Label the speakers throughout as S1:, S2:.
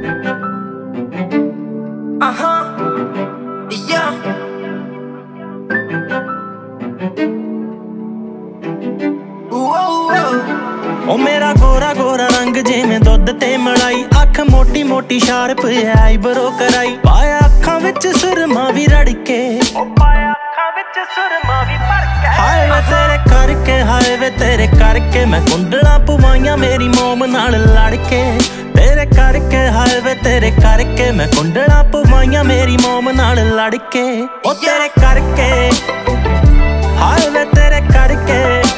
S1: ओ मेरा गोरा गोरा रंग जिवें दुध ते मलाई, अख मोटी मोटी शार्प आईब्रो कराई, पाया अखां विच सुरमा भी रड़के, हाय वे तेरे करके, हाय वे तेरे करके मैं कुंडलां पवाइयां मेरी मोम नाल लड़के, तेरे करके, हाय वे तेरे करके मैं कुंडलां पवाइयां मेरी मोम नाल लड़के। ओ तेरे करके, हाय वे तेरे करके,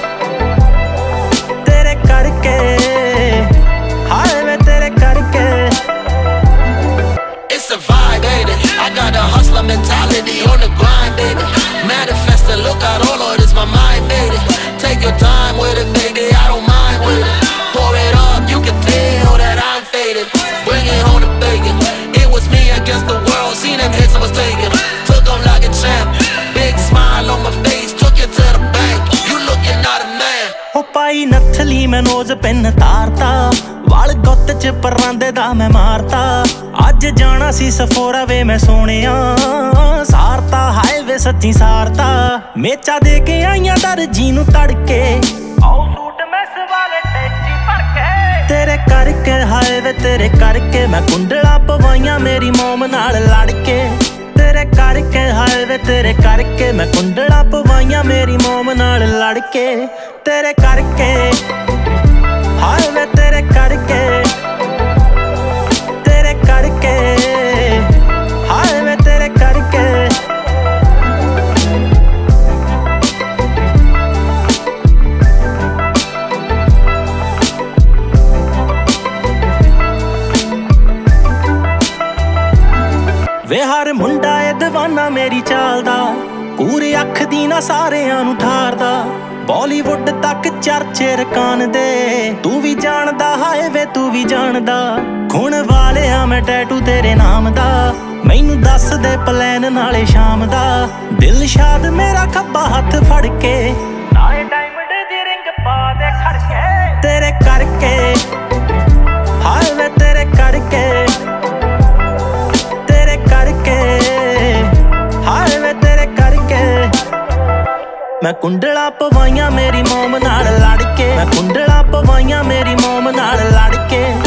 S1: तेरे करके, हाय वे तेरे करके।
S2: It's a vibe, baby. I got a hustler mentality on the grind, baby. Manifest and look out, all of this my mind, baby. Take your time with it, baby, I don't mind with it. Pour it up, you can tell that I'm faded. Bring it home to bacon. It was me against the world, seen them hits I was taking. Took them like a champ, big smile on my face, took it to the bank. You looking not a man.
S1: ओ पाई नथली मैं nose pin तारता, वाल गुत्त च परांदे दा मैं मारता, अज जाना सी Sephora वे मैं सोनिया सारता, हाय वे सच्ची सारता, मेचा दे के आईयां दर्जी नूं तड़के, आओ सूट मैस वाले टेची भरके, तेरे करके, हाय वे तेरे करके मैं कुंडला पवाइयां मेरी मोम नाल लड़के, तेरे करके, हाय वे तेरे करके मैं कुंडला पवाइयां मेरी मोम नाल लड़के, तेरे करके, हाय वे तेरे करके, तेरे करके, हाय वे तेरे करके। वे हर मुंडा ए दीवाना मेरी चाल दा, पूरे अख दी ना सारेयां नूं ठारदा, बॉलीवुड तक चर्चे रकान दे, तू भी जानदा, हाय वे तू भी जानदा, खून वाले आ मैं टैटू तेरे नाम दा, मैनू दस दे प्लैन नाले शाम दा, दिल शाद मेरा खब्बा हथ फड़ के, नाले डायमंड दी रिंग पा दे खड़के, तेरे करके, हाय वे तेरे करके, तेरे करके, हाय वे तेरे करके। मैं कुंडला पवाइयां मेरी मोम नाल लड़के, मैं कुंडला पवाइयां मेरी मोम नाल लड़के।